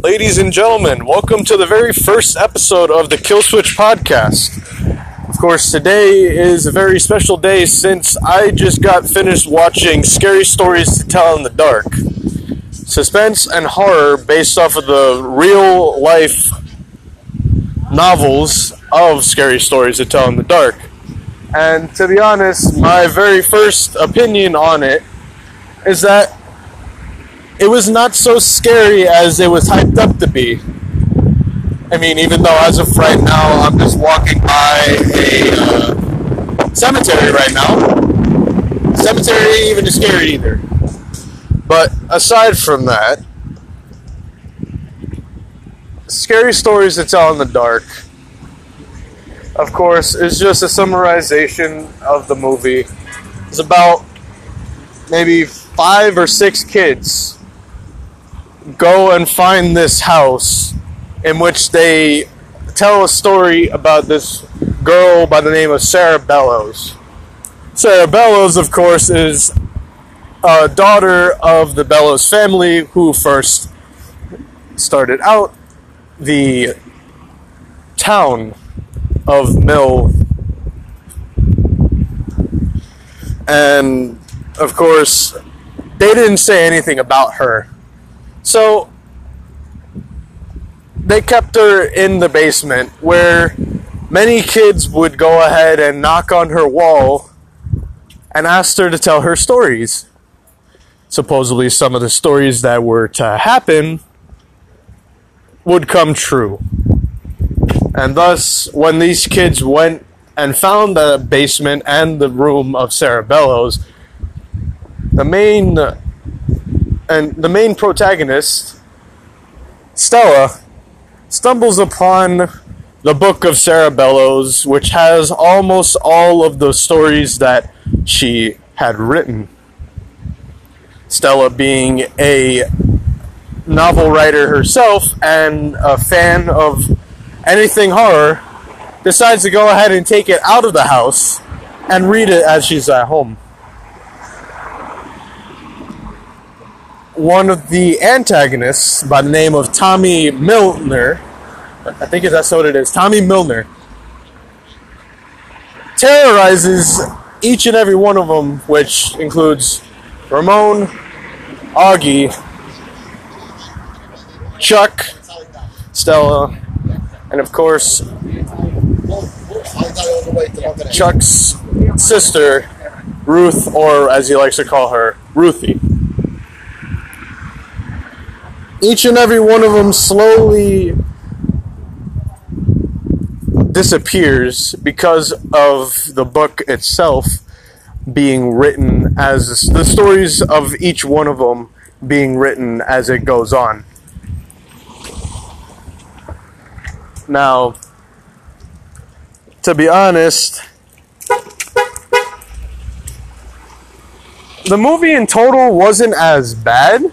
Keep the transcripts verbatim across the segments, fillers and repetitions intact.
ladies and gentlemen, welcome to the very first episode of the Kill Switch podcast. Of course, today is a very special day since I just got finished watching Scary Stories to Tell in the Dark. Suspense and horror based off of the real life novels of Scary Stories to Tell in the Dark. And to be honest, my very first opinion on it is that it was not so scary as it was hyped up to be. I mean, even though as of right now, I'm just walking by a uh, cemetery right now. Cemetery ain't even as scary either. But aside from that, Scary Stories to Tell in the Dark, of course, is just a summarization of the movie. It's about maybe five or six kids go and find this house in which they tell a story about this girl by the name of Sarah Bellows. Sarah Bellows, of course, is a daughter of the Bellows family who first started out the town of Mill. And, of course, they didn't say anything about her. So, they kept her in the basement where many kids would go ahead and knock on her wall and ask her to tell her stories. Supposedly, some of the stories that were to happen would come true. And thus, when these kids went and found the basement and the room of Sarah Bellows, the main and the main protagonist, Stella, stumbles upon the book of Sarah Bellows, which has almost all of the stories that she had written. Stella, being a novel writer herself and a fan of anything horror, decides to go ahead and take it out of the house and read it as she's at home. One of the antagonists, by the name of Tommy Milner, I think that's what it is, Tommy Milner, terrorizes each and every one of them, which includes Ramon, Augie, Chuck, Stella, and of course, Chuck's sister, Ruth, or as he likes to call her, Ruthie. Each and every one of them slowly disappears because of the book itself being written as the stories of each one of them being written as it goes on. Now, to be honest, the movie in total wasn't as bad.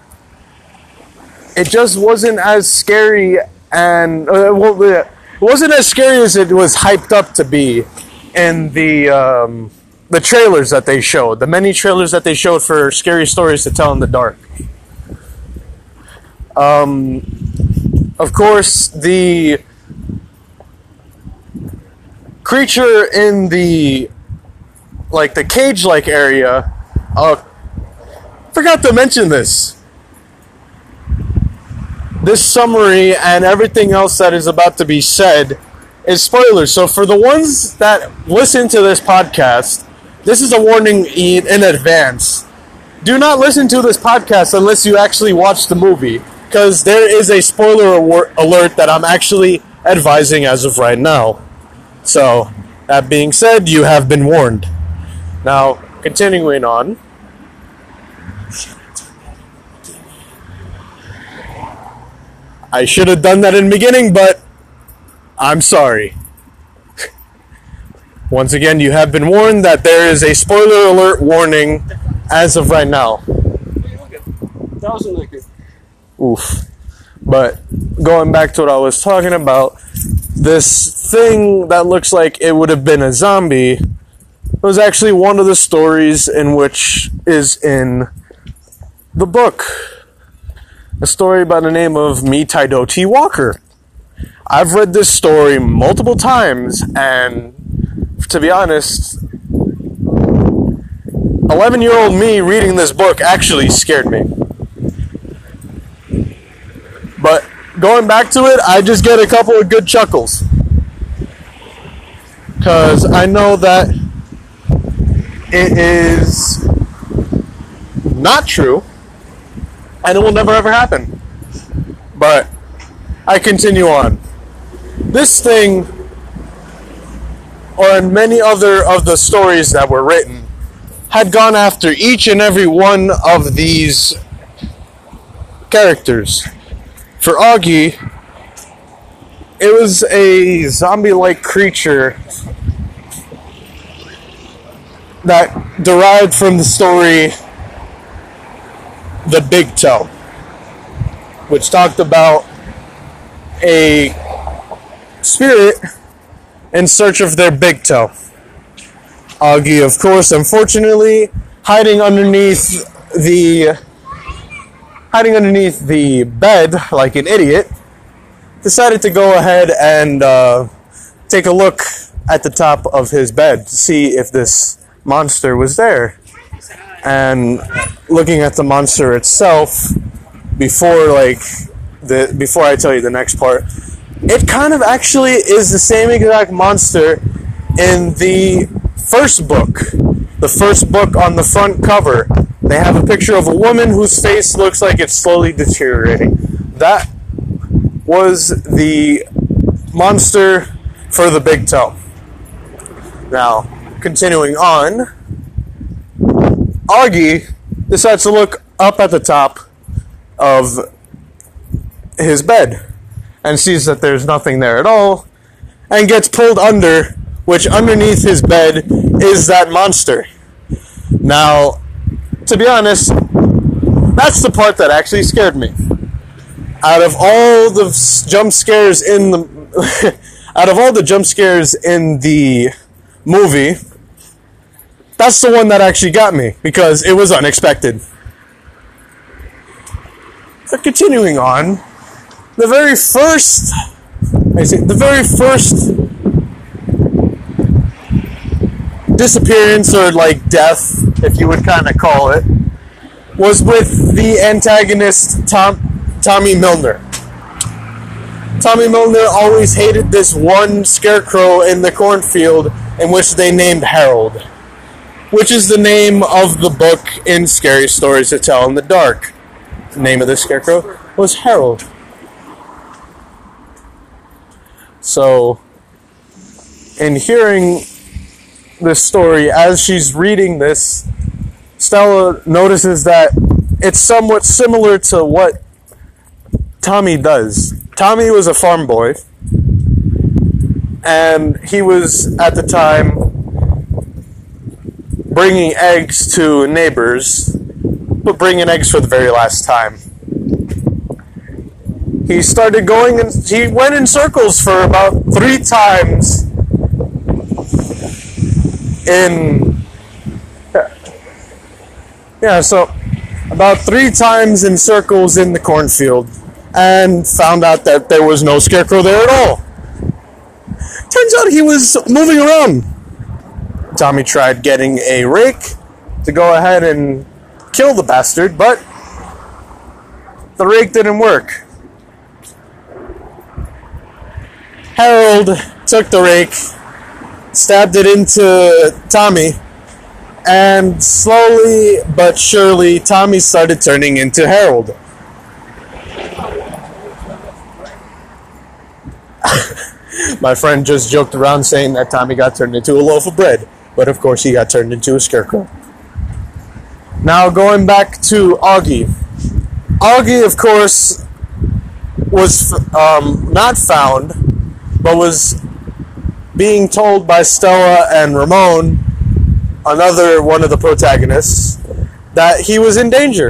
It just wasn't as scary, and uh, well, it wasn't as scary as it was hyped up to be in the um, the trailers that they showed, the many trailers that they showed for Scary Stories to Tell in the Dark. Um, of course, the creature in the like the cage-like area. Uh, forgot to mention this. This summary and everything else that is about to be said is spoilers. So for the ones that listen to this podcast, this is a warning in advance. Do not listen to this podcast unless you actually watch the movie, because there is a spoiler alert that I'm actually advising as of right now. So, that being said, you have been warned. Now, continuing on. I should have done that in the beginning, but I'm sorry. Once again, you have been warned that there is a spoiler alert warning as of right now. Oof. But going back to what I was talking about, this thing that looks like it would have been a zombie was actually one of the stories in which is in the book. a story by the name of Me Taido T. Walker. I've read this story multiple times, and to be honest, eleven-year-old me reading this book actually scared me. But going back to it, I just get a couple of good chuckles. Because I know that it is not true, and it will never ever happen. But I continue on. This thing, or in many other of the stories that were written, had gone after each and every one of these characters. For Augie, it was a zombie-like creature that derived from the story The Big Toe, which talked about a spirit in search of their big toe. Augie, of course, unfortunately, hiding underneath the hiding underneath the bed like an idiot, decided to go ahead and uh, take a look at the top of his bed to see if this monster was there. And looking at the monster itself, before like the before I tell you the next part, it kind of actually is the same exact monster in the first book. The first book, on the front cover, they have a picture of a woman whose face looks like it's slowly deteriorating. That was the monster for the Big Toe. Now, continuing on, Augie decides to look up at the top of his bed and sees that there's nothing there at all, and gets pulled under, which underneath his bed is that monster. Now, to be honest, that's the part that actually scared me. Out of all the jump scares in the out of all the jump scares in the movie, that's the one that actually got me, because it was unexpected. But continuing on, the very first I say the very first disappearance, or like death, if you would kind of call it, was with the antagonist Tom, Tommy Milner. Tommy Milner always hated this one scarecrow in the cornfield, in which they named Harold, which is the name of the book in Scary Stories to Tell in the Dark. The name of the scarecrow was Harold. So, in hearing this story, as she's reading this, Stella notices that it's somewhat similar to what Tommy does. Tommy was a farm boy, and he was, at the time, bringing eggs to neighbors, but bringing eggs for the very last time. He started going, and he went in circles for about three times in, yeah, so about three times in circles in the cornfield, and found out that there was no scarecrow there at all. Turns out he was moving around. Tommy tried getting a rake to go ahead and kill the bastard, but the rake didn't work. Harold took the rake, stabbed it into Tommy, and slowly but surely Tommy started turning into Harold. My friend just joked around saying that Tommy got turned into a loaf of bread, but of course he got turned into a scarecrow. Now going back to Augie. Augie, of course, was um, not found, but was being told by Stella and Ramon, another one of the protagonists, that he was in danger.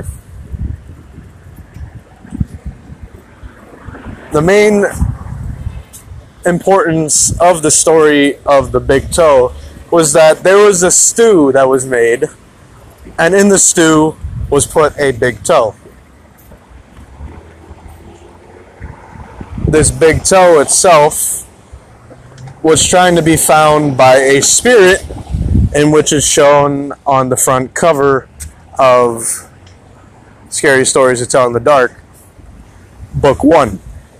The main importance of the story of the Big Toe was that there was a stew that was made, and in the stew was put a big toe. this big toe itself was trying to be found by a spirit, in which is shown on the front cover of Scary Stories to Tell in the Dark, book one.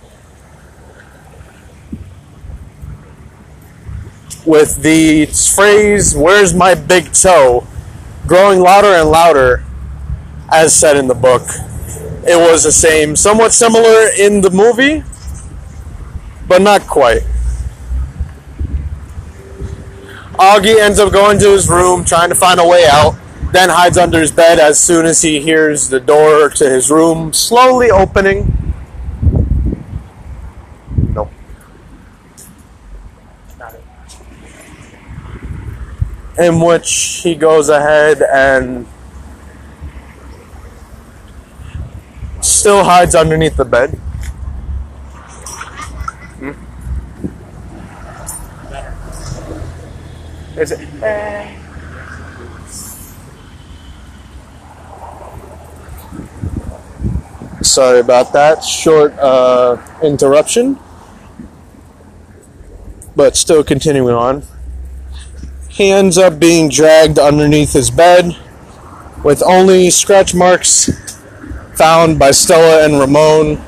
With the phrase, "Where's my big toe?" growing louder and louder, as said in the book. It was the same, somewhat similar in the movie, but not quite. Augie ends up going to his room, trying to find a way out, then hides under his bed as soon as he hears the door to his room slowly opening. Nope. Not it. In which he goes ahead and still hides underneath the bed. Hmm? Is it? Eh. Sorry about that short uh, interruption, but still continuing on. He ends up being dragged underneath his bed with only scratch marks found by Stella and Ramon.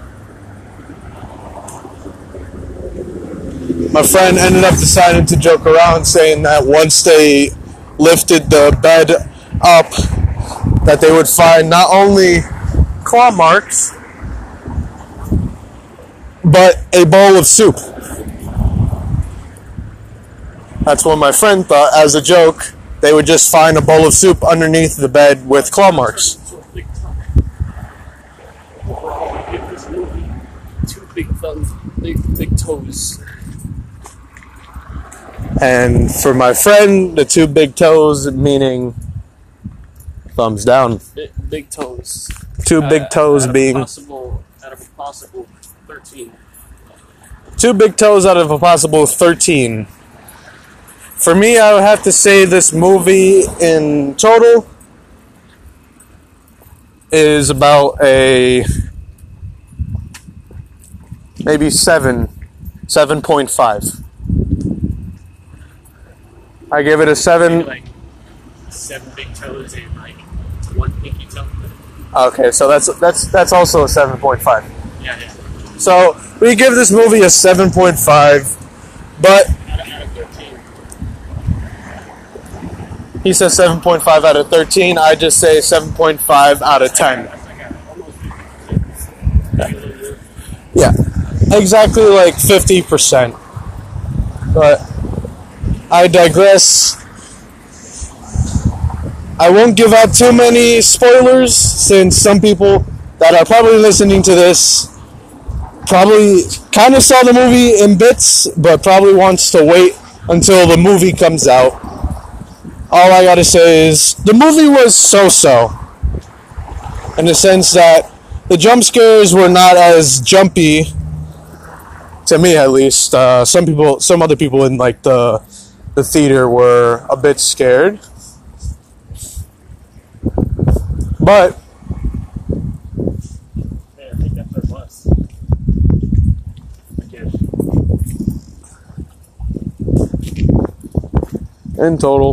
My friend ended up deciding to joke around, saying that once they lifted the bed up, that they would find not only claw marks, but a bowl of soup. That's what my friend thought. As a joke, they would just find a bowl of soup underneath the bed with claw marks. Two big thumbs, big, big toes. And for my friend, the two big toes meaning thumbs down. Big, big toes. Two big uh, toes out being... Of possible, out of a possible thirteen. Two big toes out of a possible thirteen. For me, I would have to say this movie in total is about a maybe seven, seven point five. I give it a seven. Like seven big toes and like one pinky toe. Okay, so that's that's that's also a seven point five. Yeah, yeah. So we give this movie a seven point five, but Out of, out of thirteen. he says seven point five out of thirteen. I just say seven point five out of ten. That's like a, almost Yeah, exactly like fifty percent. But I digress. I won't give out too many spoilers, since some people that are probably listening to this probably kind of saw the movie in bits, but probably wants to wait until the movie comes out. All I gotta say is the movie was so-so, in the sense that the jump scares were not as jumpy, to me at least. Uh, some people, some other people in like the the theater were a bit scared, but yeah, I think that's what it was. Again. in total,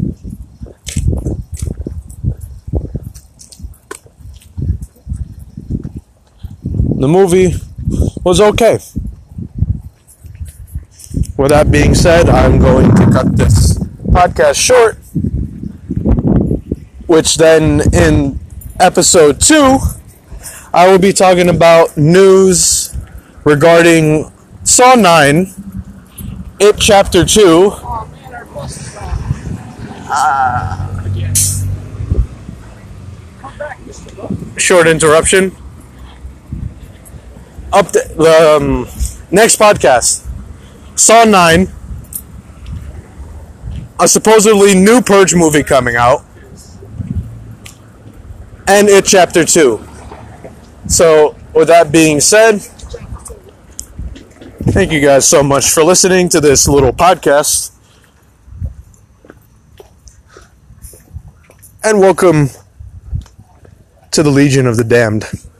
the movie was okay. With that being said, I'm going to cut this podcast short, which then in episode two, I will be talking about news regarding Saw nine, It Chapter two. Oh man, our bus is gone. Ah, uh, again. Come back, Mister Book. Short interruption. Up the, the um, next podcast. Saw nine, a supposedly new Purge movie coming out, and It Chapter two. So, with that being said, thank you guys so much for listening to this little podcast, and welcome to the Legion of the Damned.